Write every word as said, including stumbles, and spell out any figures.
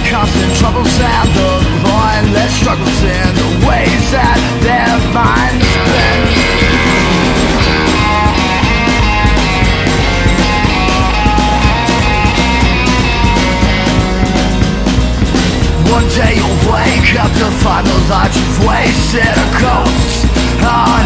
constant troubles and the pointless struggles in the ways that their minds spin. One day you'll wake up to find the life you've wasted are ghosts.